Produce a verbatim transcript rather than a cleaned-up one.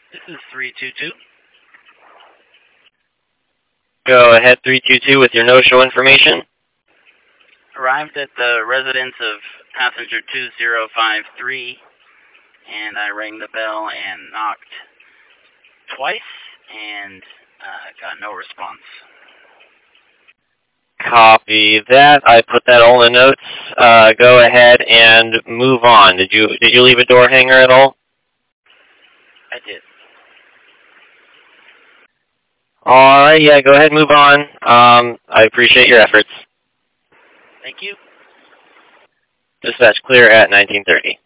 This is three two two. Go ahead, three two two, with your no-show information. Arrived at the residence of passenger two zero five three, and I rang the bell and knocked twice, and uh, got no response. Copy that. I put that all in the notes. Uh, go ahead and move on. Did you did you leave a door hanger at all? I did. All right, yeah, go ahead and move on. Um, I appreciate your efforts. Thank you. Dispatch clear at nineteen thirty.